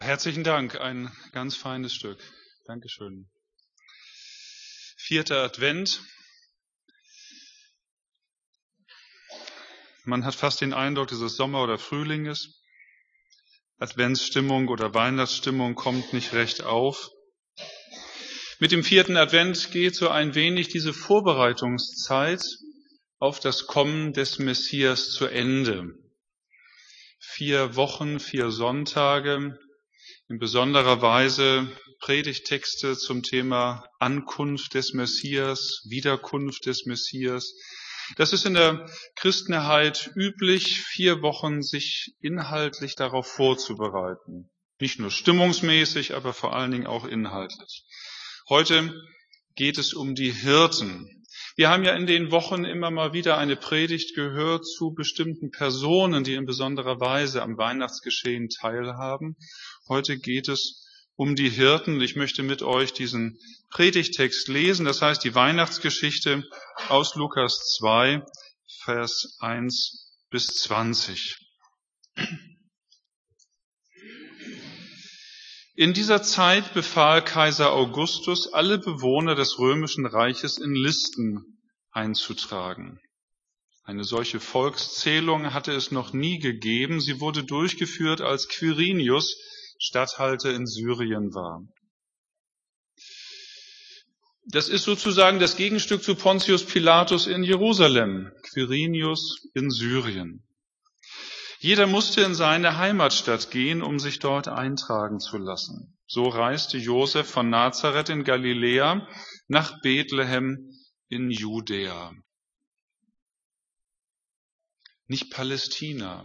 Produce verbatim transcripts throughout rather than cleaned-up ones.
Herzlichen Dank, ein ganz feines Stück. Dankeschön. Vierter Advent. Man hat fast den Eindruck, dass es Sommer oder Frühling ist. Adventsstimmung oder Weihnachtsstimmung kommt nicht recht auf. Mit dem vierten Advent geht so ein wenig diese Vorbereitungszeit auf das Kommen des Messias zu Ende. Vier Wochen, vier Sonntage, in besonderer Weise Predigttexte zum Thema Ankunft des Messias, Wiederkunft des Messias. Das ist in der Christenheit üblich, vier Wochen sich inhaltlich darauf vorzubereiten. Nicht nur stimmungsmäßig, aber vor allen Dingen auch inhaltlich. Heute geht es um die Hirten. Wir haben ja in den Wochen immer mal wieder eine Predigt gehört zu bestimmten Personen, die in besonderer Weise am Weihnachtsgeschehen teilhaben. Heute geht es um die Hirten. Ich möchte mit euch diesen Predigttext lesen. Das heißt, die Weihnachtsgeschichte aus Lukas zwei, Vers eins bis zwanzig. In dieser Zeit befahl Kaiser Augustus, alle Bewohner des römischen Reiches in Listen einzutragen. Eine solche Volkszählung hatte es noch nie gegeben. Sie wurde durchgeführt, als Quirinius Statthalter in Syrien war. Das ist sozusagen das Gegenstück zu Pontius Pilatus in Jerusalem, Quirinius in Syrien. Jeder musste in seine Heimatstadt gehen, um sich dort eintragen zu lassen. So reiste Josef von Nazareth in Galiläa nach Bethlehem in Judäa. Nicht Palästina.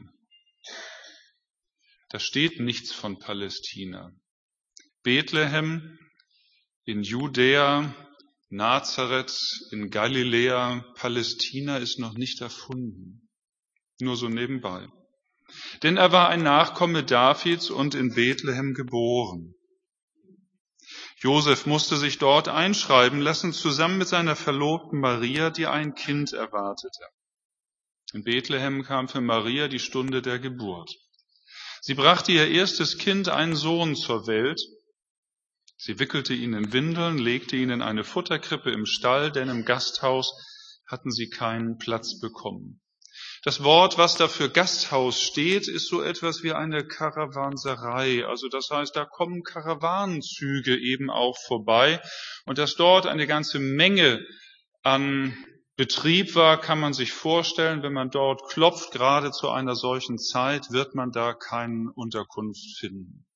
Da steht nichts von Palästina. Bethlehem in Judäa, Nazareth in Galiläa, Palästina ist noch nicht erfunden. Nur so nebenbei. Denn er war ein Nachkomme Davids und in Bethlehem geboren. Josef musste sich dort einschreiben lassen, zusammen mit seiner Verlobten Maria, die ein Kind erwartete. In Bethlehem kam für Maria die Stunde der Geburt. Sie brachte ihr erstes Kind, einen Sohn, zur Welt. Sie wickelte ihn in Windeln, legte ihn in eine Futterkrippe im Stall, denn im Gasthaus hatten sie keinen Platz bekommen. Das Wort, was da für Gasthaus steht, ist so etwas wie eine Karawanserei. Also das heißt, da kommen Karawanenzüge eben auch vorbei. Und dass dort eine ganze Menge an Betrieb war, kann man sich vorstellen. Wenn man dort klopft, gerade zu einer solchen Zeit, wird man da keine Unterkunft finden.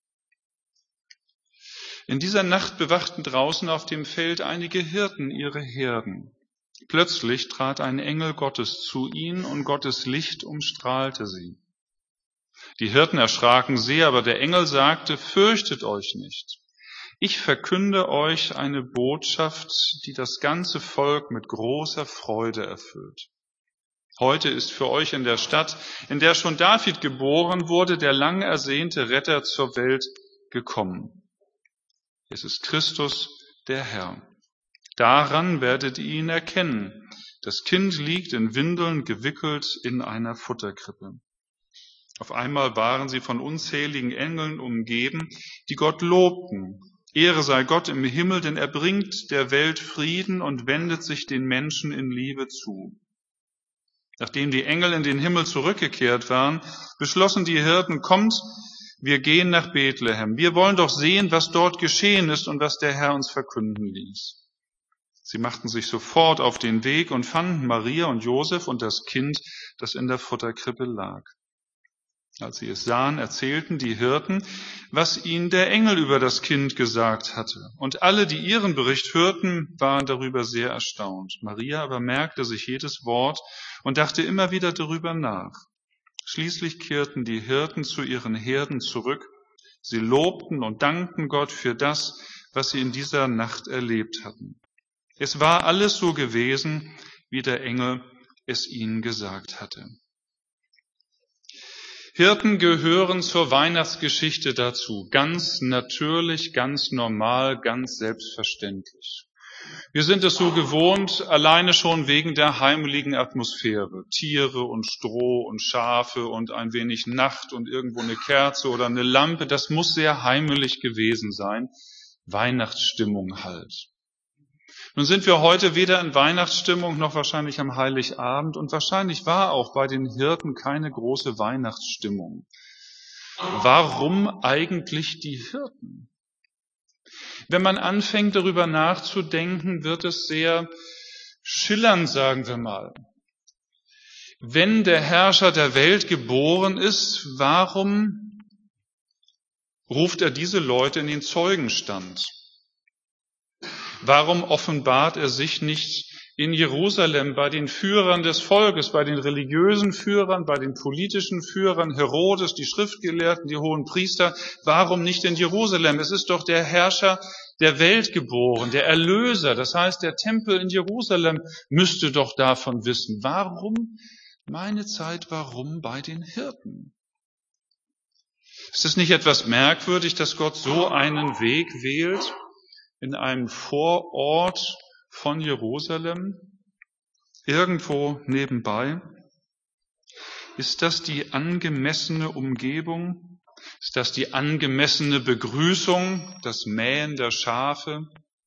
In dieser Nacht bewachten draußen auf dem Feld einige Hirten ihre Herden. Plötzlich trat ein Engel Gottes zu ihnen und Gottes Licht umstrahlte sie. Die Hirten erschraken sehr, aber der Engel sagte, fürchtet euch nicht. Ich verkünde euch eine Botschaft, die das ganze Volk mit großer Freude erfüllt. Heute ist für euch in der Stadt, in der schon David geboren wurde, der lang ersehnte Retter zur Welt gekommen. Es ist Christus, der Herr. Daran werdet ihr ihn erkennen. Das Kind liegt in Windeln gewickelt in einer Futterkrippe. Auf einmal waren sie von unzähligen Engeln umgeben, die Gott lobten. Ehre sei Gott im Himmel, denn er bringt der Welt Frieden und wendet sich den Menschen in Liebe zu. Nachdem die Engel in den Himmel zurückgekehrt waren, beschlossen die Hirten, kommt, wir gehen nach Bethlehem. Wir wollen doch sehen, was dort geschehen ist und was der Herr uns verkünden ließ. Sie machten sich sofort auf den Weg und fanden Maria und Josef und das Kind, das in der Futterkrippe lag. Als sie es sahen, erzählten die Hirten, was ihnen der Engel über das Kind gesagt hatte. Und alle, die ihren Bericht hörten, waren darüber sehr erstaunt. Maria aber merkte sich jedes Wort und dachte immer wieder darüber nach. Schließlich kehrten die Hirten zu ihren Herden zurück. Sie lobten und dankten Gott für das, was sie in dieser Nacht erlebt hatten. Es war alles so gewesen, wie der Engel es ihnen gesagt hatte. Hirten gehören zur Weihnachtsgeschichte dazu, ganz natürlich, ganz normal, ganz selbstverständlich. Wir sind es so gewohnt, alleine schon wegen der heimeligen Atmosphäre. Tiere und Stroh und Schafe und ein wenig Nacht und irgendwo eine Kerze oder eine Lampe, das muss sehr heimelig gewesen sein. Weihnachtsstimmung halt. Nun sind wir heute weder in Weihnachtsstimmung noch wahrscheinlich am Heiligabend und wahrscheinlich war auch bei den Hirten keine große Weihnachtsstimmung. Warum eigentlich die Hirten? Wenn man anfängt, darüber nachzudenken, wird es sehr schillernd, sagen wir mal. Wenn der Herrscher der Welt geboren ist, warum ruft er diese Leute in den Zeugenstand? Warum offenbart er sich nicht in Jerusalem bei den Führern des Volkes, bei den religiösen Führern, bei den politischen Führern, Herodes, die Schriftgelehrten, die hohen Priester? Warum nicht in Jerusalem? Es ist doch der Herrscher der Welt geboren, der Erlöser. Das heißt, der Tempel in Jerusalem müsste doch davon wissen. Warum, meine Zeit, warum bei den Hirten? Ist es nicht etwas merkwürdig, dass Gott so einen Weg wählt in einem Vorort von Jerusalem, irgendwo nebenbei? Ist das die angemessene Umgebung? Ist das die angemessene Begrüßung, das Mähen der Schafe?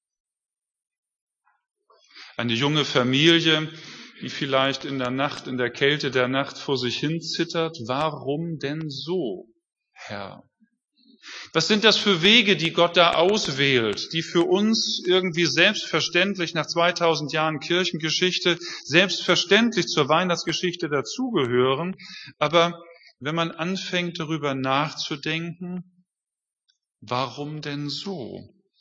Eine junge Familie, die vielleicht in der Nacht, in der Kälte der Nacht vor sich hin zittert. Warum denn so, Herr? Was sind das für Wege, die Gott da auswählt, die für uns irgendwie selbstverständlich nach zweitausend Jahren Kirchengeschichte selbstverständlich zur Weihnachtsgeschichte dazugehören? Aber wenn man anfängt, darüber nachzudenken, warum denn so?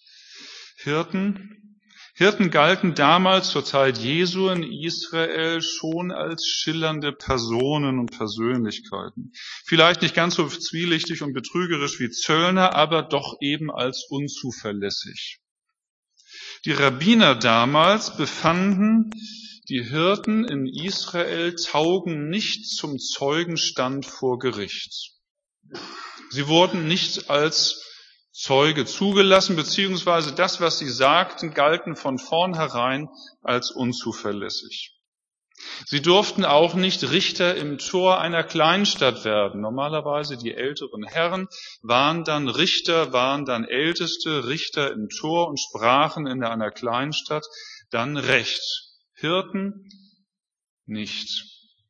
Hirten, Hirten galten damals zur Zeit Jesu in Israel schon als schillernde Personen und Persönlichkeiten. Vielleicht nicht ganz so zwielichtig und betrügerisch wie Zöllner, aber doch eben als unzuverlässig. Die Rabbiner damals befanden, die Hirten in Israel taugen nicht zum Zeugenstand vor Gericht. Sie wurden nicht als Zeuge zugelassen, beziehungsweise das, was sie sagten, galten von vornherein als unzuverlässig. Sie durften auch nicht Richter im Tor einer Kleinstadt werden. Normalerweise die älteren Herren waren dann Richter, waren dann älteste Richter im Tor und sprachen in einer Kleinstadt dann Recht. Hirten nicht.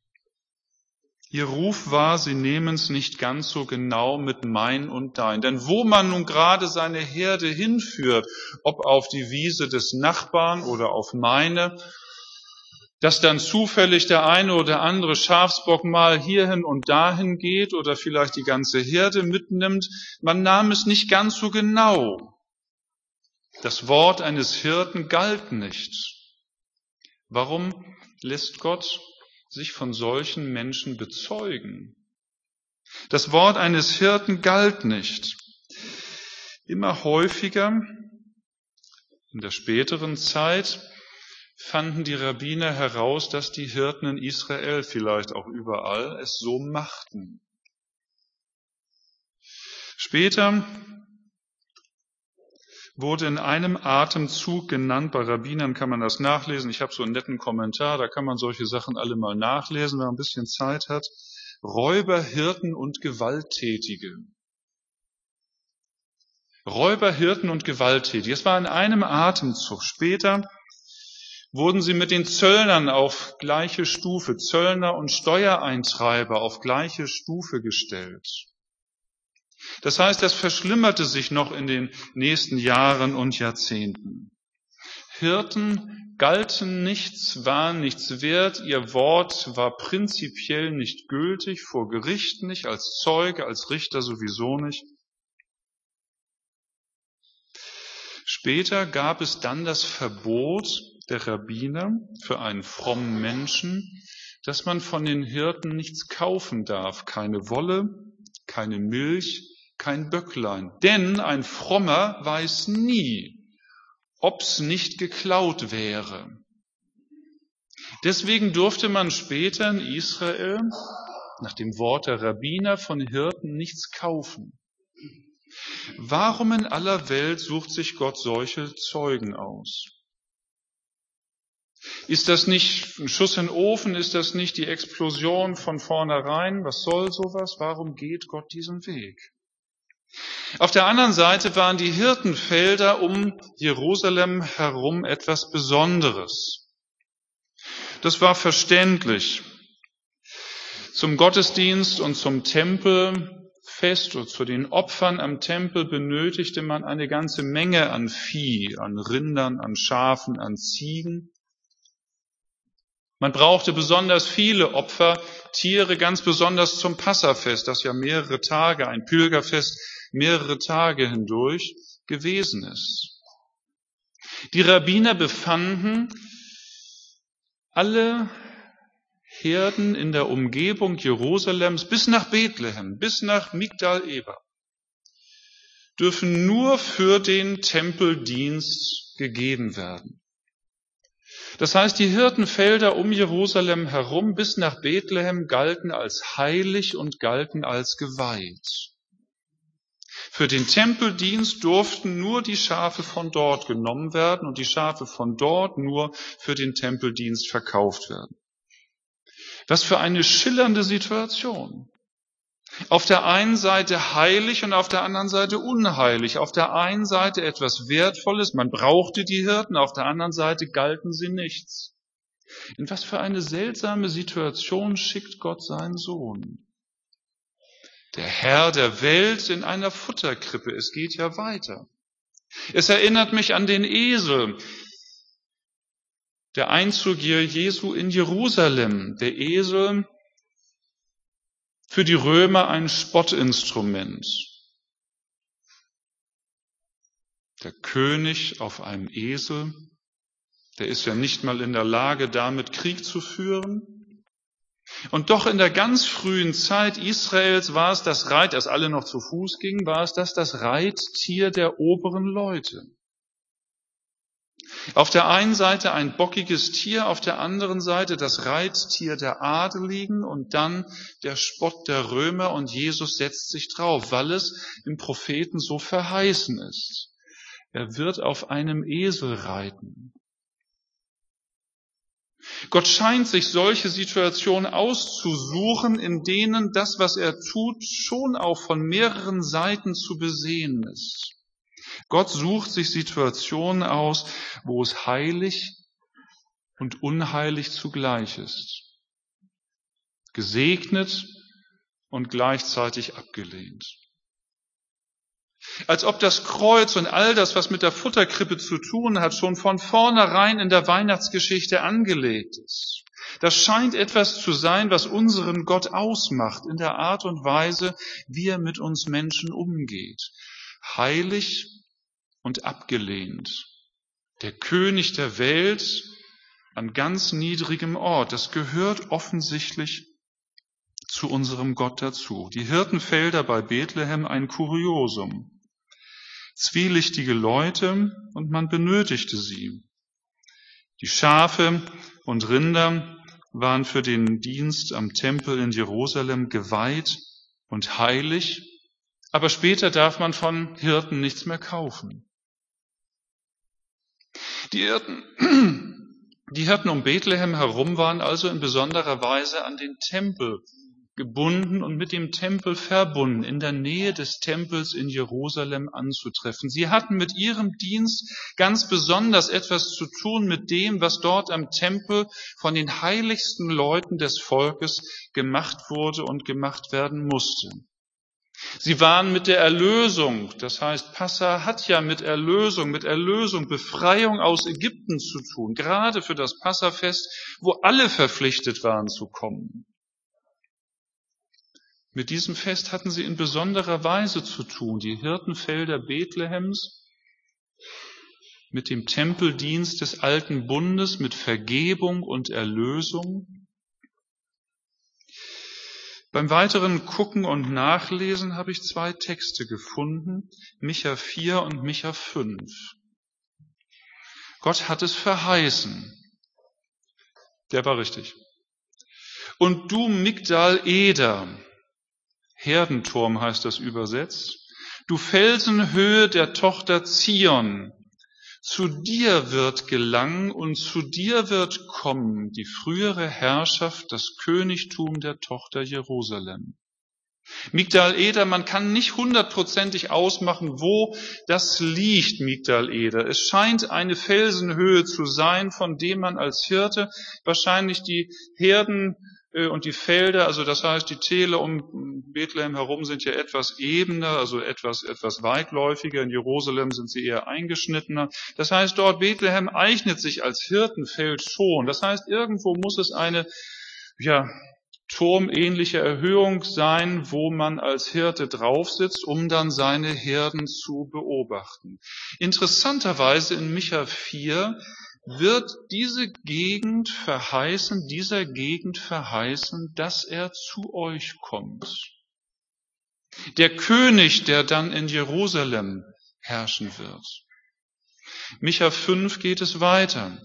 Ihr Ruf war, sie nehmen es nicht ganz so genau mit mein und dein. Denn wo man nun gerade seine Herde hinführt, ob auf die Wiese des Nachbarn oder auf meine, dass dann zufällig der eine oder andere Schafsbock mal hierhin und dahin geht oder vielleicht die ganze Herde mitnimmt, man nahm es nicht ganz so genau. Das Wort eines Hirten galt nicht. Warum lässt Gott sich von solchen Menschen bezeugen? Das Wort eines Hirten galt nicht. Immer häufiger in der späteren Zeit fanden die Rabbiner heraus, dass die Hirten in Israel, vielleicht auch überall, es so machten. Später wurde in einem Atemzug genannt, bei Rabbinern kann man das nachlesen, ich habe so einen netten Kommentar, da kann man solche Sachen alle mal nachlesen, wenn man ein bisschen Zeit hat. Räuber, Hirten und Gewalttätige. Räuber, Hirten und Gewalttätige. Es war in einem Atemzug. Später wurden sie mit den Zöllnern auf gleiche Stufe, Zöllner und Steuereintreiber auf gleiche Stufe gestellt. Das heißt, das verschlimmerte sich noch in den nächsten Jahren und Jahrzehnten. Hirten galten nichts, waren nichts wert, ihr Wort war prinzipiell nicht gültig, vor Gericht nicht, als Zeuge, als Richter sowieso nicht. Später gab es dann das Verbot der Rabbiner für einen frommen Menschen, dass man von den Hirten nichts kaufen darf, keine Wolle, keine Milch, kein Böcklein. Denn ein Frommer weiß nie, ob's nicht geklaut wäre. Deswegen durfte man später in Israel nach dem Wort der Rabbiner von Hirten nichts kaufen. Warum in aller Welt sucht sich Gott solche Zeugen aus? Ist das nicht ein Schuss in den Ofen? Ist das nicht die Explosion von vornherein? Was soll sowas? Warum geht Gott diesen Weg? Auf der anderen Seite waren die Hirtenfelder um Jerusalem herum etwas Besonderes. Das war verständlich. Zum Gottesdienst und zum Tempelfest und zu den Opfern am Tempel benötigte man eine ganze Menge an Vieh, an Rindern, an Schafen, an Ziegen. Man brauchte besonders viele Opfertiere, ganz besonders zum Passafest, das ja mehrere Tage, ein Pilgerfest, mehrere Tage hindurch gewesen ist. Die Rabbiner befanden, alle Herden in der Umgebung Jerusalems bis nach Bethlehem, bis nach Migdal Eber, dürfen nur für den Tempeldienst gegeben werden. Das heißt, die Hirtenfelder um Jerusalem herum bis nach Bethlehem galten als heilig und galten als geweiht. Für den Tempeldienst durften nur die Schafe von dort genommen werden und die Schafe von dort nur für den Tempeldienst verkauft werden. Was für eine schillernde Situation. Auf der einen Seite heilig und auf der anderen Seite unheilig. Auf der einen Seite etwas Wertvolles, man brauchte die Hirten, auf der anderen Seite galten sie nichts. In was für eine seltsame Situation schickt Gott seinen Sohn. Der Herr der Welt in einer Futterkrippe. Es geht ja weiter. Es erinnert mich an den Esel. Der Einzug Jesu in Jerusalem. Der Esel, für die Römer ein Spottinstrument. Der König auf einem Esel, der ist ja nicht mal in der Lage, damit Krieg zu führen. Und doch in der ganz frühen Zeit Israels war es das Reit, als alle noch zu Fuß gingen, war es das das Reittier der oberen Leute. Auf der einen Seite ein bockiges Tier, auf der anderen Seite das Reittier der Adeligen und dann der Spott der Römer und Jesus setzt sich drauf, weil es im Propheten so verheißen ist. Er wird auf einem Esel reiten. Gott scheint sich solche Situationen auszusuchen, in denen das, was er tut, schon auch von mehreren Seiten zu besehen ist. Gott sucht sich Situationen aus, wo es heilig und unheilig zugleich ist. Gesegnet und gleichzeitig abgelehnt. Als ob das Kreuz und all das, was mit der Futterkrippe zu tun hat, schon von vornherein in der Weihnachtsgeschichte angelegt ist. Das scheint etwas zu sein, was unseren Gott ausmacht in der Art und Weise, wie er mit uns Menschen umgeht. Heilig und abgelehnt. Der König der Welt an ganz niedrigem Ort. Das gehört offensichtlich zu unserem Gott dazu. Die Hirtenfelder bei Bethlehem ein Kuriosum. Zwielichtige Leute und man benötigte sie. Die Schafe und Rinder waren für den Dienst am Tempel in Jerusalem geweiht und heilig, aber später darf man von Hirten nichts mehr kaufen. Die Hirten, die Hirten um Bethlehem herum waren also in besonderer Weise an den Tempel gebunden und mit dem Tempel verbunden, in der Nähe des Tempels in Jerusalem anzutreffen. Sie hatten mit ihrem Dienst ganz besonders etwas zu tun mit dem, was dort am Tempel von den heiligsten Leuten des Volkes gemacht wurde und gemacht werden musste. Sie waren mit der Erlösung, das heißt, Passa hat ja mit Erlösung, mit Erlösung, Befreiung aus Ägypten zu tun, gerade für das Passafest, wo alle verpflichtet waren zu kommen. Mit diesem Fest hatten sie in besonderer Weise zu tun, die Hirtenfelder Bethlehems, mit dem Tempeldienst des alten Bundes, mit Vergebung und Erlösung. Beim weiteren Gucken und Nachlesen habe ich zwei Texte gefunden, Micha vier und Micha fünf. Gott hat es verheißen. Der war richtig. Und du Migdal Eder, Herdenturm heißt das übersetzt, du Felsenhöhe der Tochter Zion, Zu dir wird gelangen und zu dir wird kommen die frühere Herrschaft, das Königtum der Tochter Jerusalem. Migdal Eder, man kann nicht hundertprozentig ausmachen, wo das liegt, Migdal Eder. Es scheint eine Felsenhöhe zu sein, von dem man als Hirte wahrscheinlich die Herden und die Felder, also das heißt, die Täler um Bethlehem herum sind ja etwas ebener, also etwas, etwas weitläufiger. In Jerusalem sind sie eher eingeschnittener. Das heißt, dort Bethlehem eignet sich als Hirtenfeld schon. Das heißt, irgendwo muss es eine, ja, turmähnliche Erhöhung sein, wo man als Hirte drauf sitzt, um dann seine Herden zu beobachten. Interessanterweise in Micha vier wird diese Gegend verheißen, dieser Gegend verheißen, dass er zu euch kommt. Der König, der dann in Jerusalem herrschen wird. Micha fünf geht es weiter.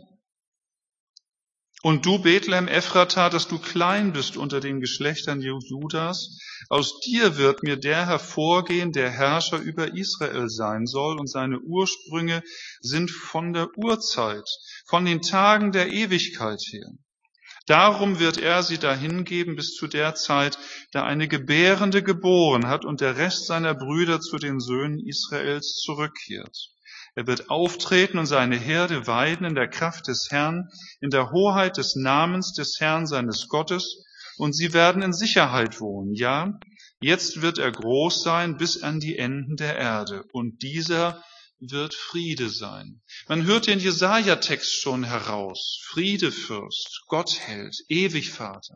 Und du, Bethlehem Ephrata, dass du klein bist unter den Geschlechtern Judas, aus dir wird mir der hervorgehen, der Herrscher über Israel sein soll, und seine Ursprünge sind von der Urzeit, von den Tagen der Ewigkeit her. Darum wird er sie dahin geben bis zu der Zeit, da eine Gebärende geboren hat und der Rest seiner Brüder zu den Söhnen Israels zurückkehrt. Er wird auftreten und seine Herde weiden in der Kraft des Herrn, in der Hoheit des Namens des Herrn seines Gottes, und sie werden in Sicherheit wohnen. Ja, jetzt wird er groß sein bis an die Enden der Erde, und dieser wird Friede sein. Man hört den Jesaja-Text schon heraus. Friedefürst, Gottheld, Ewigvater.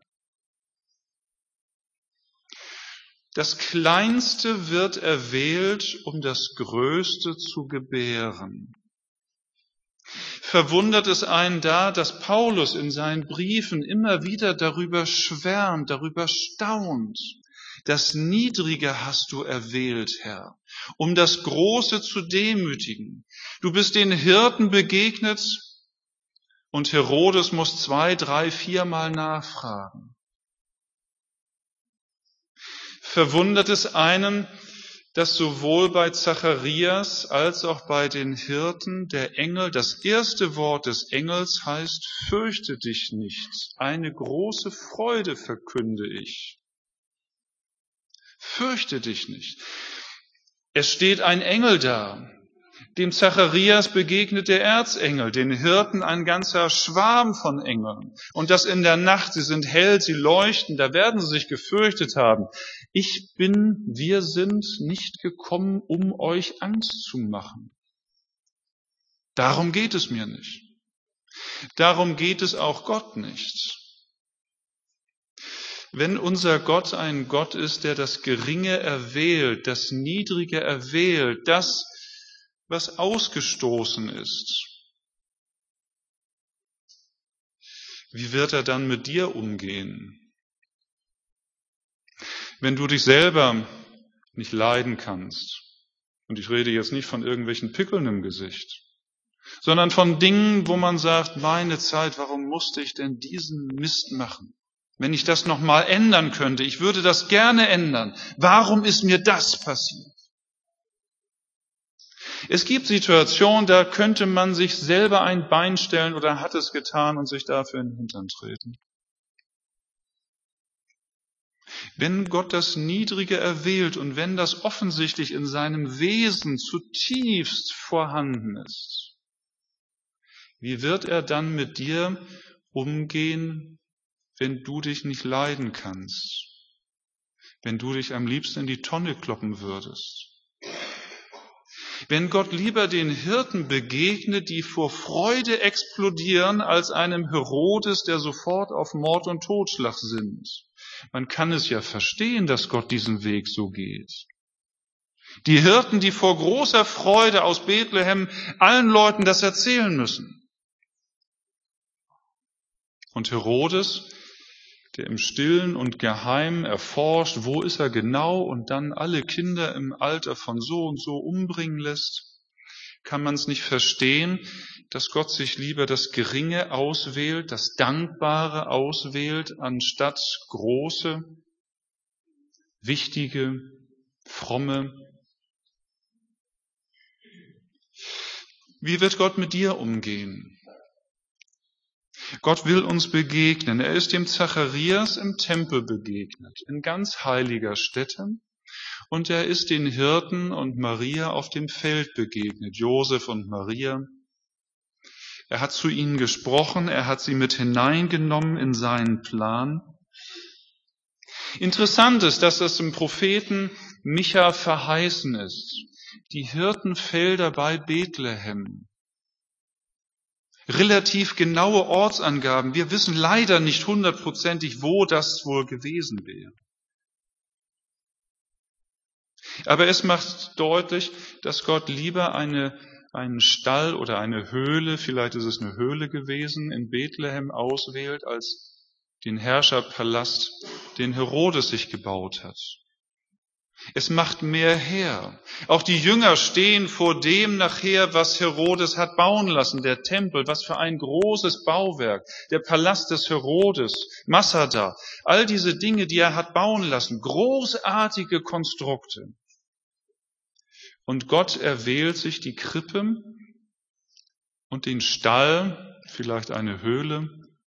Das Kleinste wird erwählt, um das Größte zu gebären. Verwundert es einen da, dass Paulus in seinen Briefen immer wieder darüber schwärmt, darüber staunt. Das Niedrige hast du erwählt, Herr, um das Große zu demütigen. Du bist den Hirten begegnet und Herodes muss zwei, drei, viermal nachfragen. Verwundert es einen, dass sowohl bei Zacharias als auch bei den Hirten der Engel, das erste Wort des Engels heißt, fürchte dich nicht, eine große Freude verkünde ich. Fürchte dich nicht. Es steht ein Engel da. Dem Zacharias begegnet der Erzengel, den Hirten ein ganzer Schwarm von Engeln. Und das in der Nacht, sie sind hell, sie leuchten, da werden sie sich gefürchtet haben. Ich bin, wir sind nicht gekommen, um euch Angst zu machen. Darum geht es mir nicht. Darum geht es auch Gott nicht. Wenn unser Gott ein Gott ist, der das Geringe erwählt, das Niedrige erwählt, das, was ausgestoßen ist, wie wird er dann mit dir umgehen? Wenn du dich selber nicht leiden kannst, und ich rede jetzt nicht von irgendwelchen Pickeln im Gesicht, sondern von Dingen, wo man sagt, meine Zeit, warum musste ich denn diesen Mist machen? Wenn ich das nochmal ändern könnte, ich würde das gerne ändern. Warum ist mir das passiert? Es gibt Situationen, da könnte man sich selber ein Bein stellen oder hat es getan und sich dafür in den Hintern treten. Wenn Gott das Niedrige erwählt und wenn das offensichtlich in seinem Wesen zutiefst vorhanden ist, wie wird er dann mit dir umgehen, wenn du dich nicht leiden kannst, wenn du dich am liebsten in die Tonne kloppen würdest? Wenn Gott lieber den Hirten begegnet, die vor Freude explodieren, als einem Herodes, der sofort auf Mord und Totschlag sinnt. Man kann es ja verstehen, dass Gott diesen Weg so geht. Die Hirten, die vor großer Freude aus Bethlehem allen Leuten das erzählen müssen. Und Herodes, der im Stillen und Geheimen erforscht, wo ist er genau, und dann alle Kinder im Alter von so und so umbringen lässt, kann man es nicht verstehen, dass Gott sich lieber das Geringe auswählt, das Dankbare auswählt, anstatt große, wichtige, fromme. Wie wird Gott mit dir umgehen? Gott will uns begegnen. Er ist dem Zacharias im Tempel begegnet, in ganz heiliger Stätte. Und er ist den Hirten und Maria auf dem Feld begegnet, Josef und Maria. Er hat zu ihnen gesprochen, er hat sie mit hineingenommen in seinen Plan. Interessant ist, dass das im Propheten Micha verheißen ist. Die Hirtenfelder bei Bethlehem. Relativ genaue Ortsangaben. Wir wissen leider nicht hundertprozentig, wo das wohl gewesen wäre. Aber es macht deutlich, dass Gott lieber eine, einen Stall oder eine Höhle, vielleicht ist es eine Höhle gewesen, in Bethlehem auswählt, als den Herrscherpalast, den Herodes sich gebaut hat. Es macht mehr her. Auch die Jünger stehen vor dem nachher, was Herodes hat bauen lassen, der Tempel, was für ein großes Bauwerk, der Palast des Herodes, Masada, all diese Dinge, die er hat bauen lassen, großartige Konstrukte. Und Gott erwählt sich die Krippe und den Stall, vielleicht eine Höhle.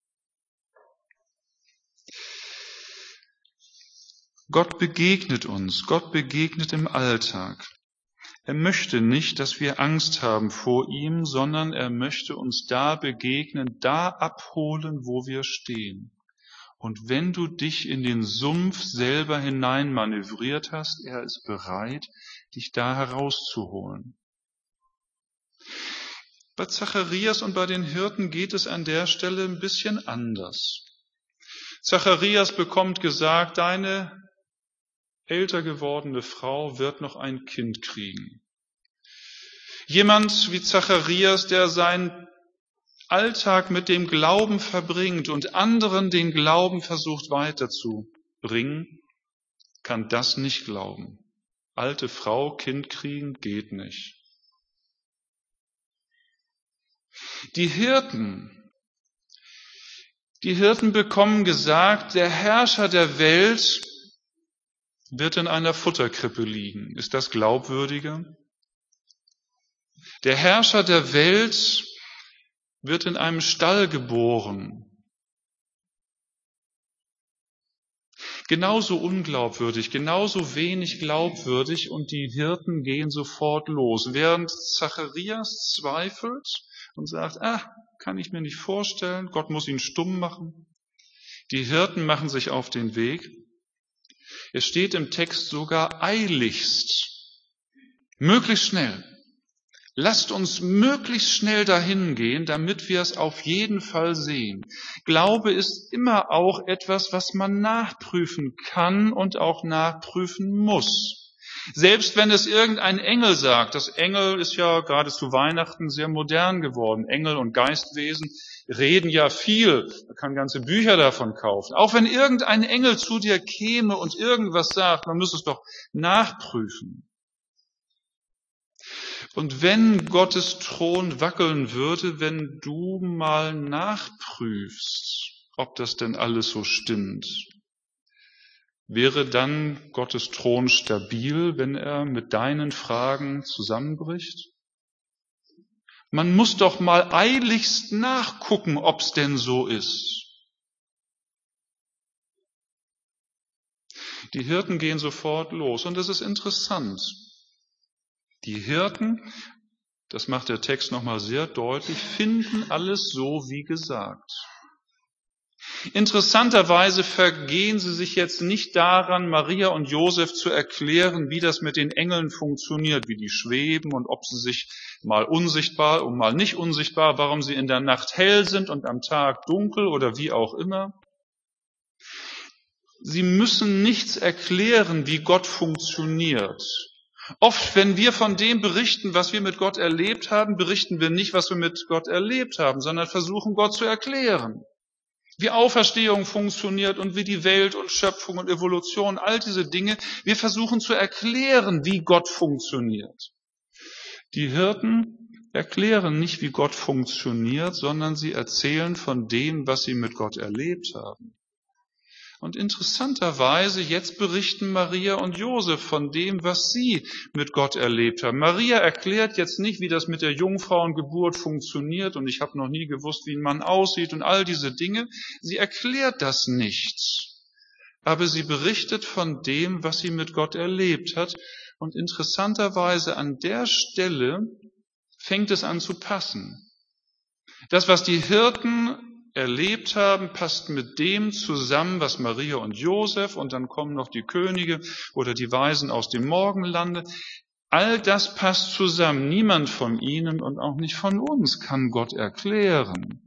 Gott begegnet uns, Gott begegnet im Alltag. Er möchte nicht, dass wir Angst haben vor ihm, sondern er möchte uns da begegnen, da abholen, wo wir stehen. Und wenn du dich in den Sumpf selber hinein manövriert hast, er ist bereit, dich da herauszuholen. Bei Zacharias und bei den Hirten geht es an der Stelle ein bisschen anders. Zacharias bekommt gesagt, deine älter gewordene Frau wird noch ein Kind kriegen. Jemand wie Zacharias, der seinen Alltag mit dem Glauben verbringt und anderen den Glauben versucht weiterzubringen, kann das nicht glauben. Alte Frau, Kind kriegen, geht nicht. Die Hirten, die Hirten bekommen gesagt, der Herrscher der Welt wird in einer Futterkrippe liegen. Ist das glaubwürdiger? Der Herrscher der Welt wird in einem Stall geboren. Genauso unglaubwürdig, genauso wenig glaubwürdig, und die Hirten gehen sofort los. Während Zacharias zweifelt und sagt, ah, kann ich mir nicht vorstellen, Gott muss ihn stumm machen. Die Hirten machen sich auf den Weg. Es steht im Text sogar eiligst, möglichst schnell. Lasst uns möglichst schnell dahin gehen, damit wir es auf jeden Fall sehen. Glaube ist immer auch etwas, was man nachprüfen kann und auch nachprüfen muss. Selbst wenn es irgendein Engel sagt, das Engel ist ja gerade zu Weihnachten sehr modern geworden. Engel und Geistwesen reden ja viel. Man kann ganze Bücher davon kaufen. Auch wenn irgendein Engel zu dir käme und irgendwas sagt, man muss es doch nachprüfen. Und wenn Gottes Thron wackeln würde, wenn du mal nachprüfst, ob das denn alles so stimmt, wäre dann Gottes Thron stabil, wenn er mit deinen Fragen zusammenbricht? Man muss doch mal eiligst nachgucken, ob's denn so ist. Die Hirten gehen sofort los, und es ist interessant. Die Hirten, das macht der Text nochmal sehr deutlich, finden alles so wie gesagt. Interessanterweise vergehen sie sich jetzt nicht daran, Maria und Josef zu erklären, wie das mit den Engeln funktioniert, wie die schweben und ob sie sich mal unsichtbar und mal nicht unsichtbar, warum sie in der Nacht hell sind und am Tag dunkel oder wie auch immer. Sie müssen nichts erklären, wie Gott funktioniert. Oft, wenn wir von dem berichten, was wir mit Gott erlebt haben, berichten wir nicht, was wir mit Gott erlebt haben, sondern versuchen, Gott zu erklären. Wie Auferstehung funktioniert und wie die Welt und Schöpfung und Evolution, all diese Dinge. Wir versuchen zu erklären, wie Gott funktioniert. Die Hirten erklären nicht, wie Gott funktioniert, sondern sie erzählen von dem, was sie mit Gott erlebt haben. Und interessanterweise, jetzt berichten Maria und Josef von dem, was sie mit Gott erlebt haben. Maria erklärt jetzt nicht, wie das mit der Jungfrauengeburt funktioniert und ich habe noch nie gewusst, wie ein Mann aussieht und all diese Dinge. Sie erklärt das nicht. Aber sie berichtet von dem, was sie mit Gott erlebt hat. Und interessanterweise an der Stelle fängt es an zu passen. Das, was die Hirten erlebt haben, passt mit dem zusammen, was Maria und Josef, und dann kommen noch die Könige oder die Weisen aus dem Morgenlande. All das passt zusammen. Niemand von ihnen und auch nicht von uns kann Gott erklären.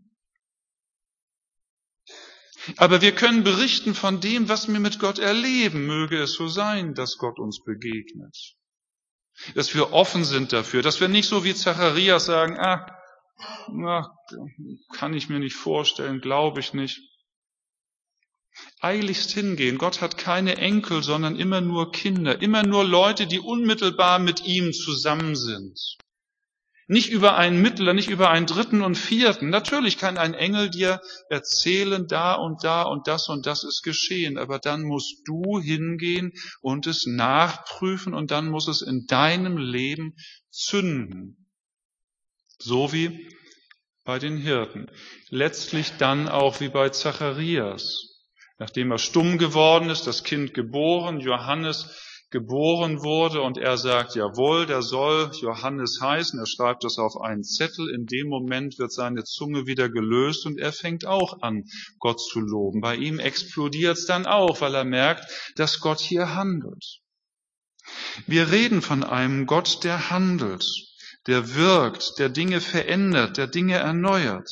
Aber wir können berichten von dem, was wir mit Gott erleben. Möge es so sein, dass Gott uns begegnet. Dass wir offen sind dafür, dass wir nicht so wie Zacharias sagen, ah, na, kann ich mir nicht vorstellen, glaube ich nicht. Eiligst hingehen. Gott hat keine Enkel, sondern immer nur Kinder, immer nur Leute, die unmittelbar mit ihm zusammen sind. Nicht über einen Mittler, nicht über einen Dritten und Vierten. Natürlich kann ein Engel dir erzählen, da und da und das und das ist geschehen, aber dann musst du hingehen und es nachprüfen und dann muss es in deinem Leben zünden. So wie bei den Hirten. Letztlich dann auch wie bei Zacharias. Nachdem er stumm geworden ist, das Kind geboren, Johannes geboren wurde und er sagt, jawohl, der soll Johannes heißen. Er schreibt das auf einen Zettel. In dem Moment wird seine Zunge wieder gelöst und er fängt auch an, Gott zu loben. Bei ihm explodiert es dann auch, weil er merkt, dass Gott hier handelt. Wir reden von einem Gott, der handelt, der wirkt, der Dinge verändert, der Dinge erneuert.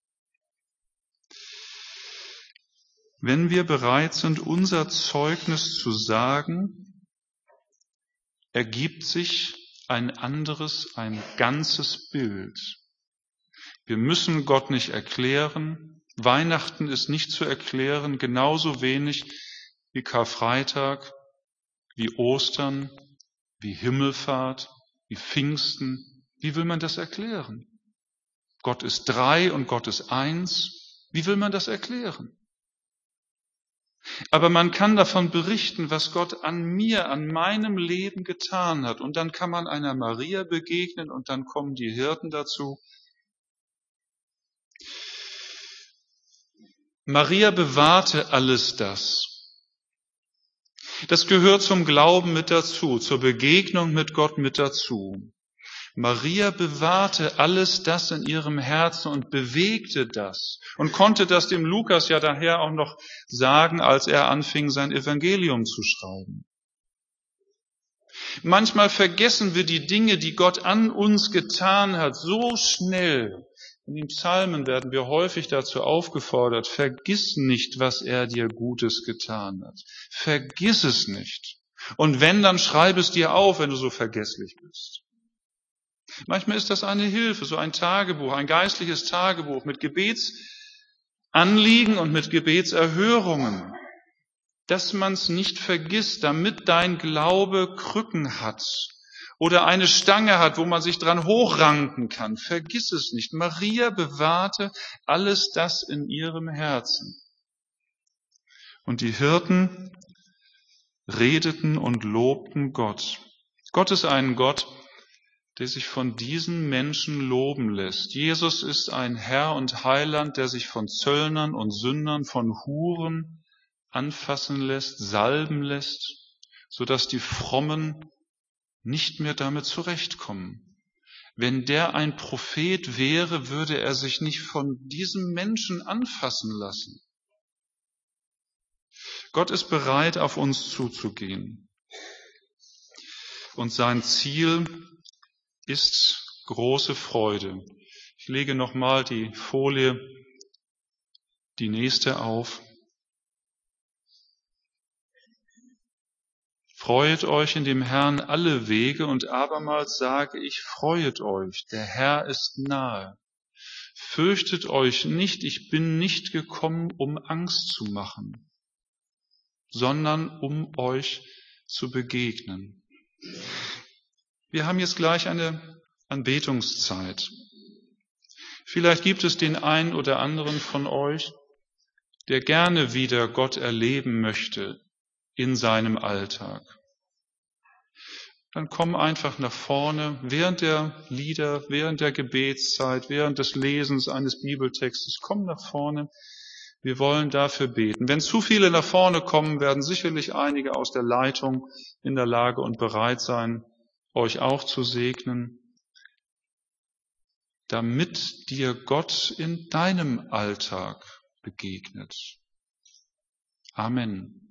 Wenn wir bereit sind, unser Zeugnis zu sagen, ergibt sich ein anderes, ein ganzes Bild. Wir müssen Gott nicht erklären. Weihnachten ist nicht zu erklären, genauso wenig wie Karfreitag, wie Ostern, wie Himmelfahrt, wie Pfingsten. Wie will man das erklären? Gott ist drei und Gott ist eins. Wie will man das erklären? Aber man kann davon berichten, was Gott an mir, an meinem Leben getan hat. Und dann kann man einer Maria begegnen und dann kommen die Hirten dazu. Maria bewahrte alles das. Das gehört zum Glauben mit dazu, zur Begegnung mit Gott mit dazu. Maria bewahrte alles das in ihrem Herzen und bewegte das und konnte das dem Lukas ja daher auch noch sagen, als er anfing, sein Evangelium zu schreiben. Manchmal vergessen wir die Dinge, die Gott an uns getan hat, so schnell. In den Psalmen werden wir häufig dazu aufgefordert, vergiss nicht, was er dir Gutes getan hat. Vergiss es nicht. Und wenn, dann schreib es dir auf, wenn du so vergesslich bist. Manchmal ist das eine Hilfe, so ein Tagebuch, ein geistliches Tagebuch mit Gebetsanliegen und mit Gebetserhörungen, dass man es nicht vergisst, damit dein Glaube Krücken hat oder eine Stange hat, wo man sich dran hochranken kann. Vergiss es nicht. Maria bewahrte alles das in ihrem Herzen. Und die Hirten redeten und lobten Gott. Gott ist ein Gott, der sich von diesen Menschen loben lässt. Jesus ist ein Herr und Heiland, der sich von Zöllnern und Sündern, von Huren anfassen lässt, salben lässt, sodass die Frommen nicht mehr damit zurechtkommen. Wenn der ein Prophet wäre, würde er sich nicht von diesem Menschen anfassen lassen. Gott ist bereit, auf uns zuzugehen. Und sein Ziel ist große Freude. Ich lege nochmal die Folie, die nächste auf. Freuet euch in dem Herrn alle Wege und abermals sage ich, freuet euch, der Herr ist nahe. Fürchtet euch nicht, ich bin nicht gekommen, um Angst zu machen, sondern um euch zu begegnen. Wir haben jetzt gleich eine Anbetungszeit. Vielleicht gibt es den einen oder anderen von euch, der gerne wieder Gott erleben möchte in seinem Alltag, dann komm einfach nach vorne während der Lieder, während der Gebetszeit, während des Lesens eines Bibeltextes. Komm nach vorne. Wir wollen dafür beten. Wenn zu viele nach vorne kommen, werden sicherlich einige aus der Leitung in der Lage und bereit sein, euch auch zu segnen, damit dir Gott in deinem Alltag begegnet. Amen.